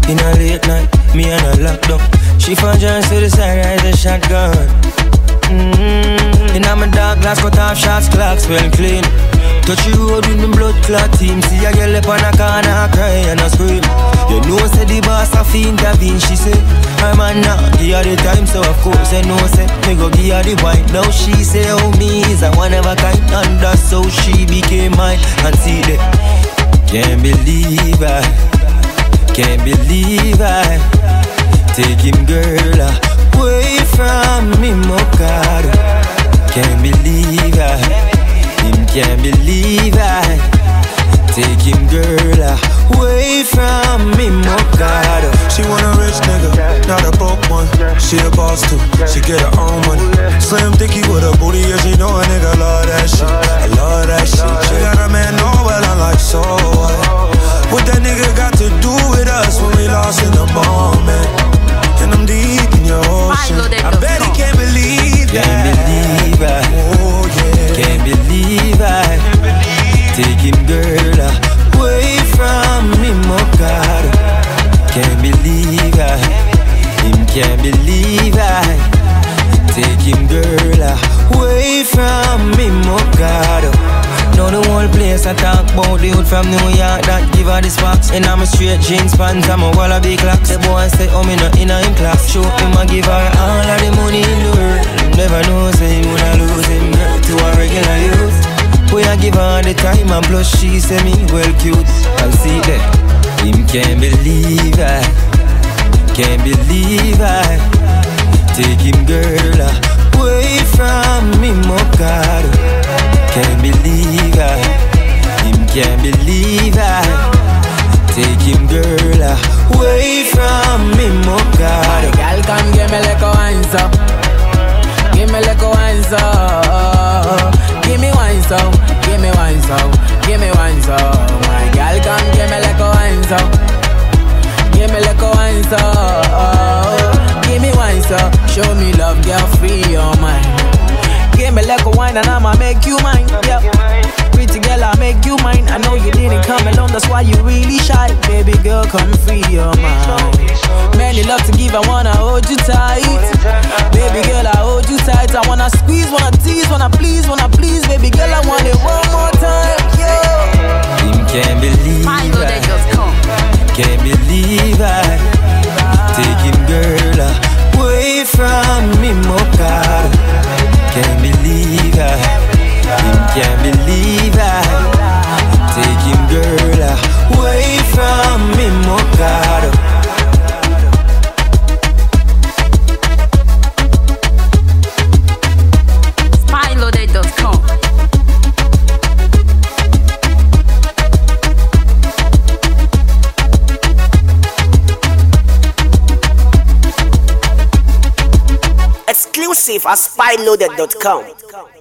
In a late night, me and her locked up. She found Jones to the side, ride a shotgun. In my dark glass, cut off shots, clocks well clean. Touch the road with the blood clot team. See a girl up on a corner, cry and a scream. You know, say the boss have to intervene. She say, I'm a now, give her the time. So of course I know, say, me go give her the wine. Now she say, oh me is a one of a kind. And that's how she became mine. And see that, can't believe I, can't believe I take him girl away from me, my God. Can't believe I, him can't believe I take him girl away from me, my God. She want a rich nigga, not a broke one. She a boss too, she get her own money. Slim thicky with a booty, yeah, she know a nigga love that shit. I love that shit. She got a man, oh well, I'm like, so what that nigga got to do with us when we lost in the moment? And I'm deep in your ocean. I bet he can't believe that. Can't believe I, oh yeah. Can't believe I take him girl away from me, my God. Can't believe I, him can't believe I take him girl away from me, my God. Now the whole place I talk about the hood from New York that give her the sparks. And I'm a straight jeans pants, I'm a wallaby clocks. The boy say, oh me not in class. Show him I give her all of the money in the world. Never know say he woulda lose him girl to a regular youth. Boy I give her the time and plus she say me well cute. I'll see that, him can't believe I, can't believe I take him girl away from me, my God. Can't believe I, him can't believe I take him girl away from me, my God. Girl, come give me like a wine so, give me like a wine so, give me wine so, give me wine so, give me wine so. My girl, come give me like a wine so, give me like a wine so, give me wine so. Show me love, girl, free your mind. Give me like a wine and I'ma make you mine, yeah. Pretty girl, I'll make you mine. I know you didn't come alone, that's why you really shy. Baby girl, come free your mind. Many love to give, I wanna hold you tight. Baby girl, I hold you tight. I wanna squeeze, wanna tease, wanna please, baby girl, I want it one more time, yeah. Him can't believe I, can't believe I take him girl away from me, my God. Can't believe I, him can't believe I take him girl away from me, my God. SpyLoaded.com. Exclusive at SpyLoaded.com.